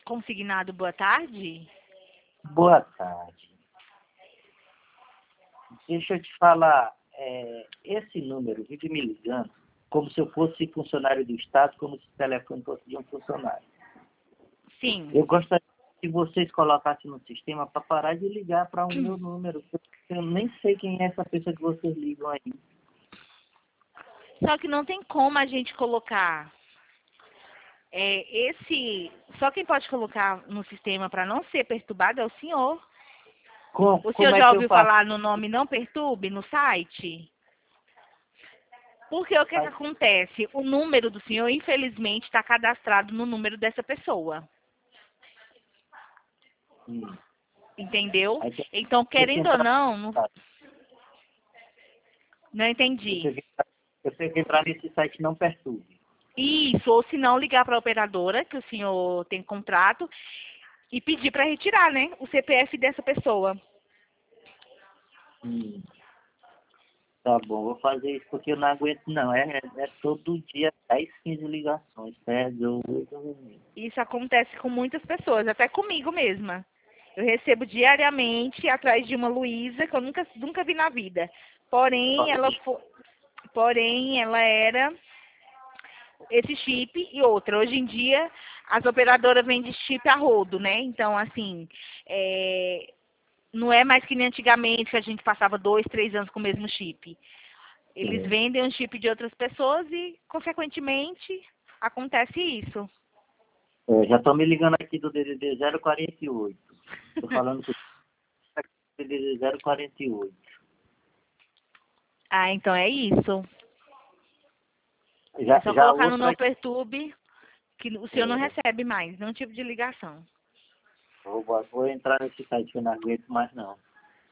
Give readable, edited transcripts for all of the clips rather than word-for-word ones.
Consignado, boa tarde. Boa tarde. Deixa eu te falar, esse número vive me ligando como se eu fosse funcionário do Estado, como se o telefone fosse de um funcionário. Sim. Eu gostaria que vocês colocassem no sistema para parar de ligar para o meu número. Eu nem sei quem é essa pessoa que vocês ligam aí. Só que não tem como a gente colocar Só quem pode colocar no sistema para não ser perturbado é o senhor. O senhor Como é já que eu ouviu faço? falar no nome Não Perturbe no site? Porque o que é que acontece? O número do senhor, infelizmente, está cadastrado no número dessa pessoa. Hum. Entendeu? Aí tem Então, tem que querendo ou entrar, não eu entendi. tenho que entrar, eu tenho que entrar nesse site Não Perturbe. Isso, ou se não, ligar para a operadora, que o senhor tem contrato, e pedir para retirar, né, o CPF dessa pessoa. Hum. Tá bom, vou fazer isso porque eu não aguento não. É todo dia 10, 15 ligações. É doido. Isso acontece com muitas pessoas, até comigo mesma. Eu recebo diariamente atrás de uma Luísa que eu nunca vi na vida. Porém, ela era esse chip e outra. Hoje em dia, as operadoras vendem chip a rodo, né? Então, assim, não é mais que nem antigamente que a gente passava 2, 3 anos com o mesmo chip. Eles vendem o chip de outras pessoas e, consequentemente, acontece isso. Já estão me ligando aqui do DDD 048. Estou falando com o DDD 048. Ah, então é isso. É Já, só já colocar no outra Não aqui. Perturbe que o senhor não recebe mais nenhum tipo de ligação. Vou entrar nesse site que eu não aguento mais não.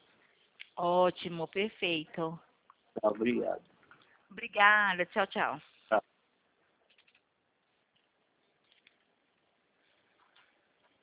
Ótimo, perfeito. Tá, obrigado. Obrigada, tchau, tchau.